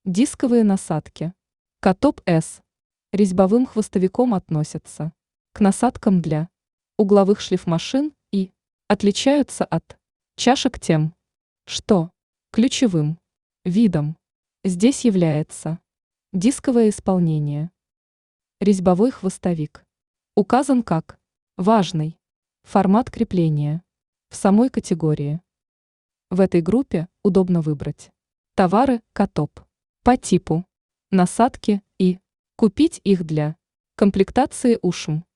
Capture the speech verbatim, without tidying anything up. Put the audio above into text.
Дисковые насадки. Котоп С. Резьбовым хвостовиком относятся к насадкам для угловых шлифмашин и отличаются от чашек тем, что ключевым видом здесь является дисковое исполнение. Резьбовой хвостовик указан как важный формат крепления в самой категории. В этой группе удобно выбрать товары Котоп по типу насадки и купить их для комплектации УШМ.